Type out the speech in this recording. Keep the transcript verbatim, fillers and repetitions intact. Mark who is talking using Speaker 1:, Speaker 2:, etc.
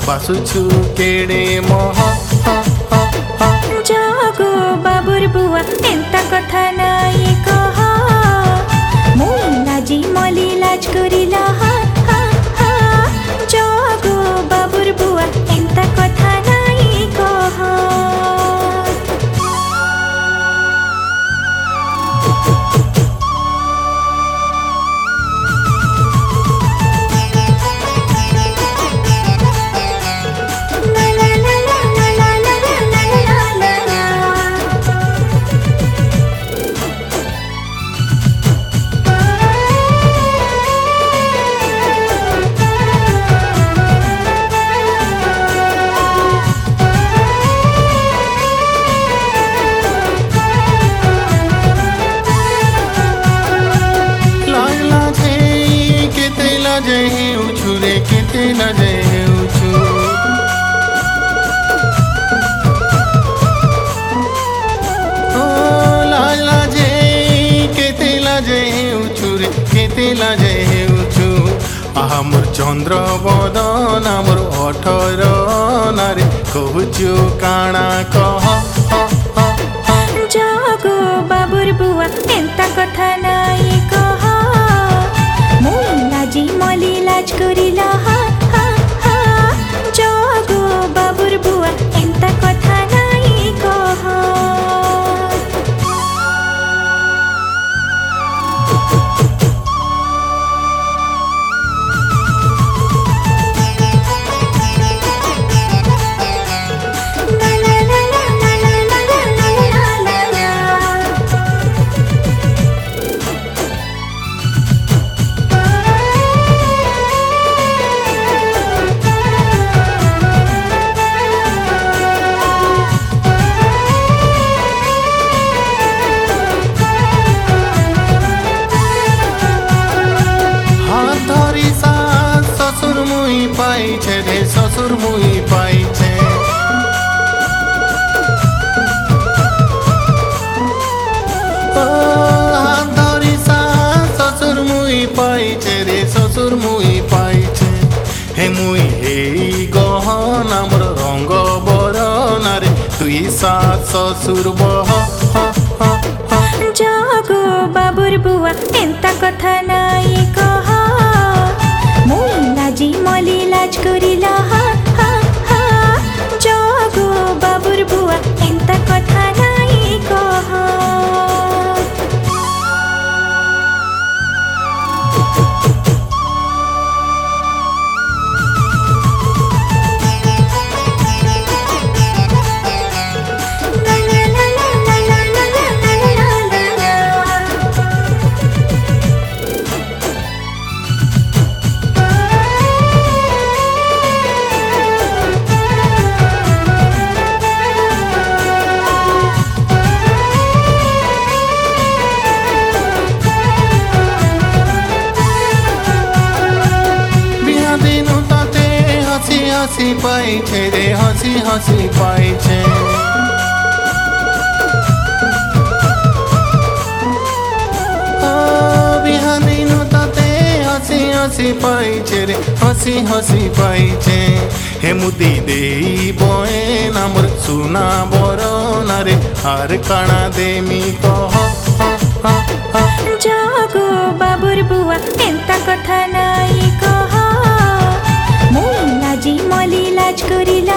Speaker 1: बासुछु केड़े मोह
Speaker 2: जगो बाबुर बुआ एंता कथा नाई कह मुई लाजी मली लाज करिला हा हा हा जगो बाबुर बुआ एंता कथा नाई कह
Speaker 1: केते लजे उछु ओ लाला जे केते लजे उछु रे केते लजे उछु आहा मोर चंद्र बदन मोर अठर नारे कहूछु काना कह
Speaker 2: जगो बाबुर बुआ एंता कथा नाई कह मुई लाजी मली लाज करिला हा हा हा जगो बाबुर बुआ एंता कथा नाई कह
Speaker 1: पाइछे रे ससुर मुई पाइछे ओ धरी सा ससुर मुई पाइछे रे ससुर मुई पाइछे हे मुई हे गहना मोर रंग बरना रे तुई सा ससुर बह
Speaker 2: जगो बाबुर बुआ एंता कथा नाई कह मुई लाजी मली लाज करिला हा हा हा जगो बाबुर बुआ एंता कथा नाई कह
Speaker 1: हसी पाइछे रे हसी हसी पाइछे ओ बिहादिनु तते हसी हसी पाइछे रे हसी हसी पाइछे हे मुदी देई बए नामर सुना बरना रे हार काना देमी कह
Speaker 2: जगो बाबुर बुआ एंता कथा नाई कह मुई लाजी मली लाज करिला